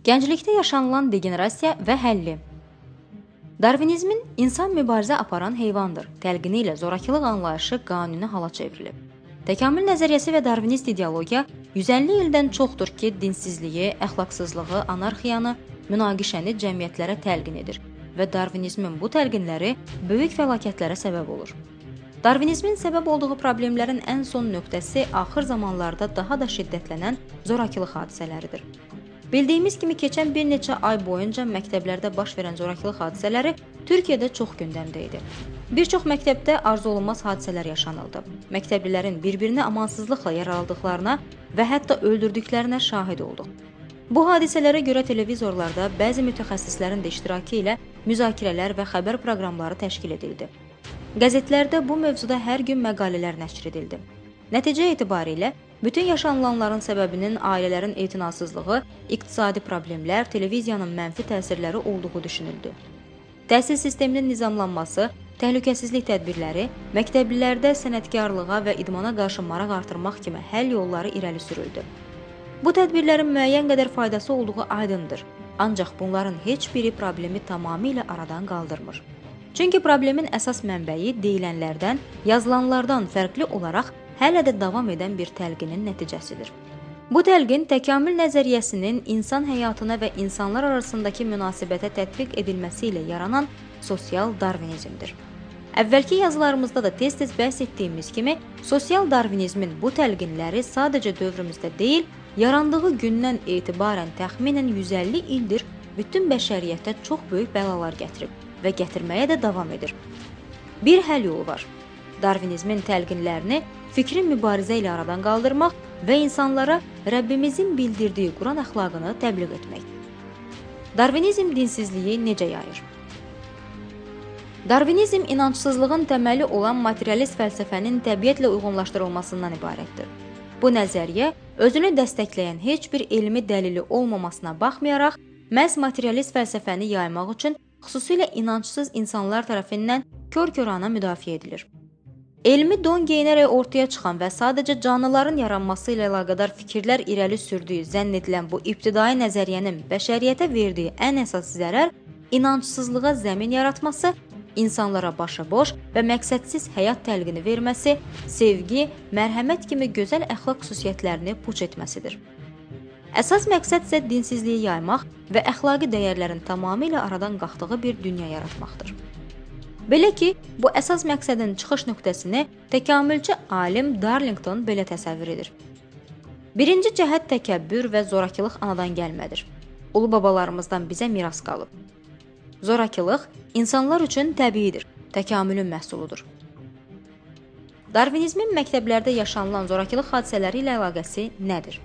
Gənclikdə yaşanılan degenerasiya və həlli. Darvinizmin insan mübarizə aparan heyvandır təlqini ilə zorakılıq anlayışı qanuni hala çevrilib. Təkamül nəzəriyyəsi və darvinist ideologiya 150 ildən çoxdur ki, dinsizliyi, əxlaqsızlığı, anarxiyanı, münaqişəni cəmiyyətlərə təlqin edir və darvinizmin bu təlqinləri böyük fəlakətlərə səbəb olur. Darvinizmin səbəb olduğu problemlərin ən son nöqtəsi axır zamanlarda daha da şiddətlənən zorakılıq hadisələridir. Bildiyimiz kimi keçən bir neçə ay boyunca məktəblərdə baş verən zorakılıq hadisələri Türkiyədə çox gündəmdə idi. Bir çox məktəbdə arzuolunmaz hadisələr yaşanıldı. Məktəblilərin bir-birinə amansızlıqla yaraladıqlarına və hətta öldürdüklərinə şahid olduq. Bu hadisələrə görə televizorlarda bəzi mütəxəssislərin də iştirakı ilə müzakirələr və xəbər proqramları təşkil edildi. Qəzetlərdə bu mövzuda hər gün məqalələr nəşr edildi. Nəticə etibarilə bütün yaşanılanların səbəbinin ailələrin etinasızlığı, iqtisadi problemlər, televiziyanın mənfi təsirləri olduğu düşünüldü. Təhsil sisteminin nizamlanması, təhlükəsizlik tədbirləri, məktəblilərdə sənətkarlığa və idmana qarşı maraq artırmaq kimi həll yolları irəli sürüldü. Bu tədbirlərin müəyyən qədər faydası olduğu aydındır, ancaq bunların heç biri problemi tamamilə aradan qaldırmır. Çünki problemin əsas mənbəyi deyilənlərdən, yazılanlardan fərqli olaraq hələ də davam edən bir təlqinin nəticəsidir. Bu təlqin təkamül nəzəriyyəsinin insan həyatına və insanlar arasındakı münasibətə tətbiq edilməsi ilə yaranan sosial darvinizmdir. Əvvəlki yazılarımızda da tez-tez bəhs etdiyimiz kimi, sosial darvinizmin bu təlqinləri sadəcə dövrümüzdə deyil, yarandığı gündən etibarən təxminən 150 ildir bütün bəşəriyyətə çox böyük bəlalar gətirib və gətirməyə də davam edir. Bir həll yolu var. Darvinizmin təlqinlərini fikri mübarizə ilə aradan qaldırmaq və insanlara Rəbbimizin bildirdiyi Quran əxlaqını təbliğ etmək. Darvinizm dinsizliyi necə yayır? Darvinizm inancsızlığın təməli olan materialist fəlsəfənin təbiətlə uyğunlaşdırılmasından ibarətdir. Bu nəzəriyyə özünü dəstəkləyən heç bir elmi dəlili olmamasına baxmayaraq, məhz materialist fəlsəfəni yaymaq üçün xüsusilə inancsız insanlar tərəfindən kör-körana müdafiə edilir. Elmi don geyinərək ortaya çıxan və sadəcə canlıların yaranması ilə əlaqədar fikirlər irəli sürdüyü zənn edilən bu ibtidai nəzəriyyənin bəşəriyyətə verdiyi ən əsas zərər inancsızlığa zəmin yaratması, insanlara başıboş və məqsədsiz həyat təlqini verməsi, sevgi, mərhəmət kimi gözəl əxlaq xüsusiyyətlərini puç etməsidir. Əsas məqsəd isə dinsizliyi yaymaq və əxlaqi dəyərlərin tamamilə aradan qalxdığı bir dünya yaratmaqdır. Belə ki, bu əsas məqsədin çıxış nöqtəsini təkamülçü alim Darlington belə təsəvvür edir. Birinci cəhət təkəbbür və zorakılıq anadan gəlmədir. Ulu babalarımızdan bizə miras qalıb. Zorakılıq insanlar üçün təbiidir, təkamülün məhsuludur. Darvinizmin məktəblərdə yaşanılan zorakılıq hadisələri ilə əlaqəsi nədir?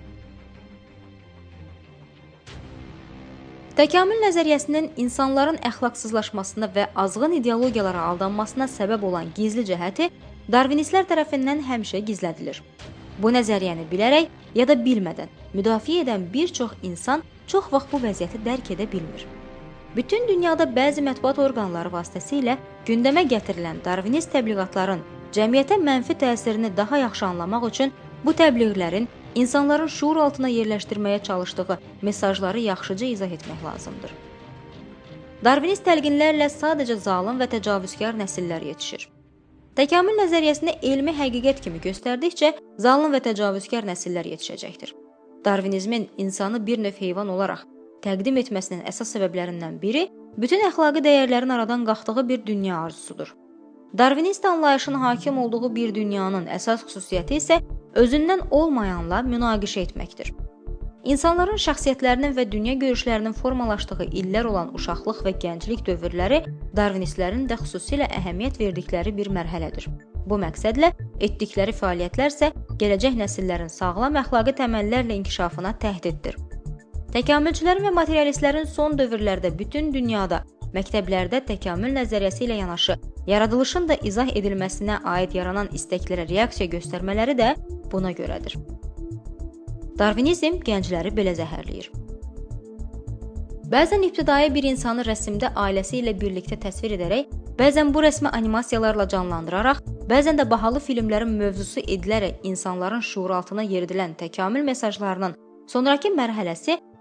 Təkamül nəzəriyyəsinin insanların əxlaqsızlaşmasına və azğın ideologiyalara aldanmasına səbəb olan gizli cəhəti darvinistlər tərəfindən həmişə gizlədilir. Bu nəzəriyyəni bilərək ya da bilmədən müdafiə edən bir çox insan çox vaxt bu vəziyyəti dərk edə bilmir. Bütün dünyada bəzi mətbuat orqanları vasitəsilə gündəmə gətirilən darvinist təbliğatların cəmiyyətə mənfi təsirini daha yaxşı anlamaq üçün bu təbliğlərin İnsanların şuur altına yerləşdirməyə çalışdığı mesajları yaxşıca izah etmək lazımdır. Darvinist təlqinlərlə sadəcə zalım və təcavüzkar nəsillər yetişir. Təkamül nəzəriyyəsini elmi həqiqət kimi göstərdikcə zalım və təcavüzkar nəsillər yetişəcəkdir. Darvinizmin insanı bir növ heyvan olaraq təqdim etməsinin əsas səbəblərindən biri bütün əxlaqi dəyərlərin aradan qalxdığı bir dünya arzusudur. Darvinist anlayışın hakim olduğu bir dünyanın əsas xüsusiyyəti isə özündən olmayanla münaqişə etməkdir. İnsanların şəxsiyyətlərinin və dünya görüşlərinin formalaşdığı illər olan uşaqlıq və gənclik dövrləri darvinistlərin də xüsusilə əhəmiyyət verdikləri bir mərhələdir. Bu məqsədlə etdikləri fəaliyyətlər isə gələcək nəsillərin sağlam əxlaqi təməllərlə inkişafına təhdiddir. Təkamülçülərin və materialistlərin son dövrlərdə bütün dünyada məktəblərdə təkamül nəzəriyyəsi ilə yanaşı yaradılışın da izah edilməsinə aid yaranan istəklərə reaksiya göstərmələri də buna görədir. Darvinizm gəncləri belə zəhərləyir. Bəzən ibtidai bir insanı rəsmdə ailəsi ilə birlikdə təsvir edərək, bəzən bu rəsmi animasiyalarla canlandıraraq, bəzən də bahalı filmlərin mövzusu edilərək insanların şuur altına yeridilən təkamül mesajlarının sonraki mərhələsi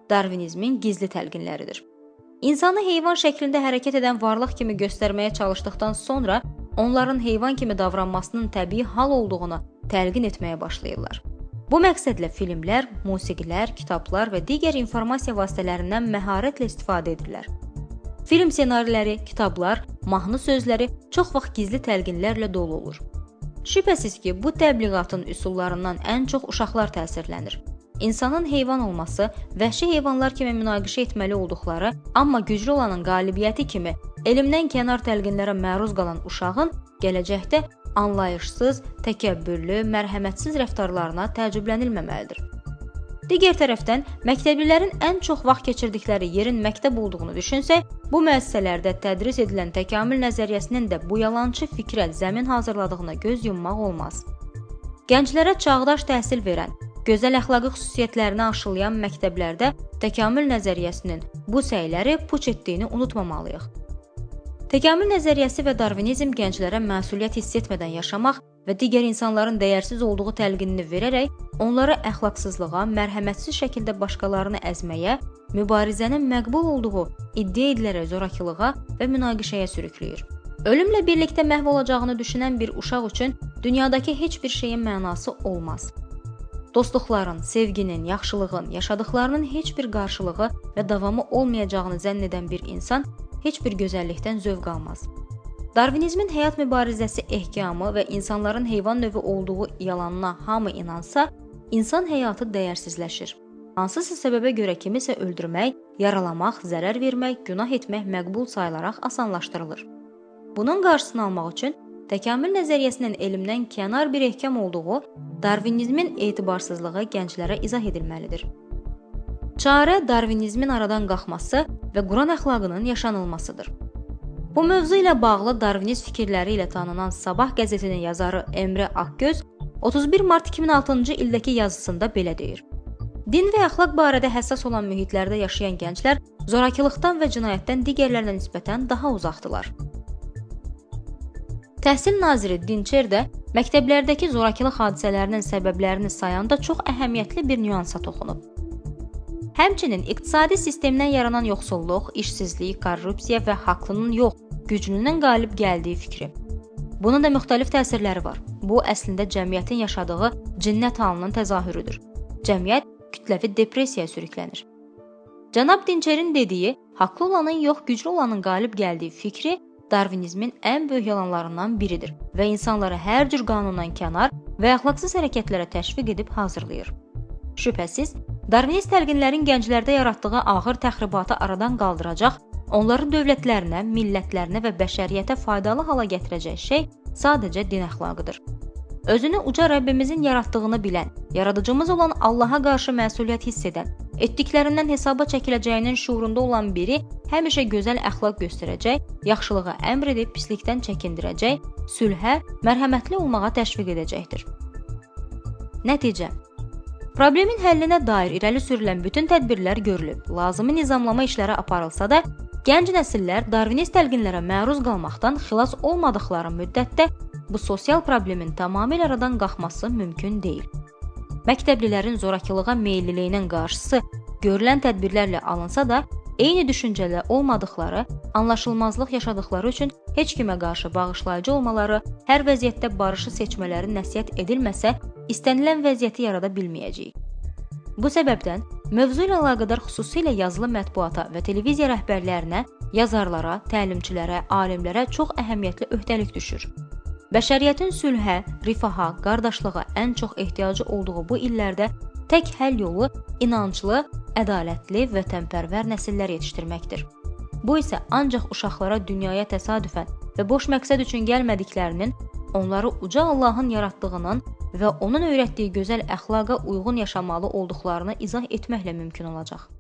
Darvinizmin gizli təlqinləridir. İnsanı heyvan şəklində hərəkət edən varlıq kimi göstərməyə çalışdıqdan sonra onların heyvan kimi davranmasının təbii hal olduğunu təlqin etməyə başlayırlar. Bu məqsədlə filmlər, musiqilər, kitablar və digər informasiya vasitələrindən məharətlə istifadə edirlər. Film ssenariləri, kitablar, mahnı sözləri çox vaxt gizli təlqinlərlə dolu olur. Şübhəsiz ki, bu təbliğatın üsullarından ən çox uşaqlar təsirlənir. İnsanın heyvan olması, vəhşi heyvanlar kimi münaqişə etməli olduqları, amma güclü olanın qalibiyyəti kimi elmdən kənar təlqinlərə məruz qalan uşağın gələcəkdə anlayışsız, təkəbbürlü, mərhəmətsiz rəftarlarına təəccüblənilməməlidir. Digər tərəfdən, məktəblilərin ən çox vaxt keçirdikləri yerin məktəb olduğunu düşünsək, bu müəssisələrdə tədris edilən təkamül nəzəriyyəsinin də bu yalançı fikrə zəmin hazırladığına göz yummaq olmaz. Gənclərə çağdaş təhsil verən, gözəl əxlaqi xüsusiyyətlərini aşılayan məktəblərdə təkamül nəzəriyyəsinin bu səyləri puç etdiyini unutmamalıyıq. Təkamül nəzəriyyəsi və darvinizm gənclərə məsuliyyət hiss etmədən yaşamaq və digər insanların dəyərsiz olduğu təlqinini verərək onları əxlaqsızlığa, mərhəmətsiz şəkildə başqalarını əzməyə, mübarizənin məqbul olduğu iddia edilərək zorakılığa və münaqişəyə sürükləyir. Ölümlə birlikdə məhv olacağını düşünən bir uşaq üçün dünyadakı heç bir şeyin mənası olmaz. Dostluqların, sevginin, yaxşılığın, yaşadıqlarının heç bir qarşılığı və davamı olmayacağını zənn edən bir insan heç bir gözəllikdən zövq almaz. Darvinizmin həyat mübarizəsi ehkamı və insanların heyvan növü olduğu yalanına hamı inansa, insan həyatı dəyərsizləşir. Hansısa səbəbə görə kimisə öldürmək, yaralamaq, zərər vermək, günah etmək məqbul sayılaraq asanlaşdırılır. Bunun qarşısını almaq üçün təkamül nəzəriyyəsinin elmdən kənar bir ehkam olduğu darvinizmin etibarsızlığı gənclərə izah edilməlidir. Çarə darvinizmin aradan qalxması və Quran əxlaqının yaşanılmasıdır. Bu mövzu ilə bağlı darviniz fikirləri ilə tanınan Sabah qəzetinin yazarı Emre Akgöz 31 mart 2006-cı ildəki yazısında belə deyir. Din və əxlaq barədə həssas olan mühitlərdə yaşayan gənclər zorakılıqdan və cinayətdən digərlərinə nisbətən daha uzaqdılar. Təhsil naziri Dinçer də məktəblərdəki zorakılıq hadisələrinin səbəblərini sayanda çox əhəmiyyətli bir nüansa toxunub. Həmçinin iqtisadi sistemdən yaranan yoxsulluq, işsizlik, korrupsiya və haqlının yox, güclünün qalib gəldiyi fikri. Bunun da müxtəlif təsirləri var. Bu, əslində cəmiyyətin yaşadığı cinnət halının təzahürüdür. Cəmiyyət kütləvi depressiyaya sürüklənir. Cənab Dinçerin dediyi, haqlı olanın yox, güclü olanın qalib gəldiyi fikri darvinizmin ən böyük yalanlarından biridir və insanları hər cür qanundan kənar və əxlaqsız hərəkətlərə təşviq edib hazırlayır. Şübhəsiz, darvinist təlqinlərin gənclərdə yaratdığı ağır təxribatı aradan qaldıracaq, onları dövlətlərinə, millətlərinə və bəşəriyyətə faydalı hala gətirəcək şey sadəcə din əxlaqıdır. Özünü uca Rəbbimizin yaratdığını bilən, yaradıcımız olan Allaha qarşı məsuliyyət hiss edən, etdiklərindən hesaba çəkiləcəyinin şuurunda olan biri həmişə gözəl əxlaq göstərəcək, yaxşılığa əmr edib pislikdən çəkindirəcək, sülhə, mərhəmətli olmağa təşviq edəcəkdir. Nəticə: problemin həllinə dair irəli sürülən bütün tədbirlər görülüb, lazımi nizamlama işləri aparılsa da, gənc nəsillər darvinist təlqinlərə məruz qalmaqdan xilas olmadıqları müddətdə bu sosial problemin tamamilə aradan qalxması mümkün deyil. Məktəblilərin zorakılığa meylliliyinin qarşısı görülən tədbirlərlə alınsa da, eyni düşüncədə olmadıqları, anlaşılmazlıq yaşadıqları üçün heç kimə qarşı bağışlayıcı olmaları, hər vəziyyətdə barışı seçmələri nəsihət edilməsə, istənilən vəziyyəti yarada bilməyəcəyik. Bu səbəbdən mövzu ilə əlaqədar xüsusilə yazılı mətbuata və televiziya rəhbərlərinə, yazarlara, təlimçilərə, alimlərə çox əhəmiyyətli öhdəlik düşür. Bəşəriyyətin sülhə, rifaha, qardaşlığa ən çox ehtiyacı olduğu bu illərdə tək həll yolu inanclı, ədalətli və vətənpərvər nəsillər yetişdirməkdir. Bu isə ancaq uşaqlara dünyaya təsadüfən və boş məqsəd üçün gəlmədiklərinin, onları uca Allahın yaratdığının və onun öyrətdiyi gözəl əxlaqa uyğun yaşamalı olduqlarını izah etməklə mümkün olacaq.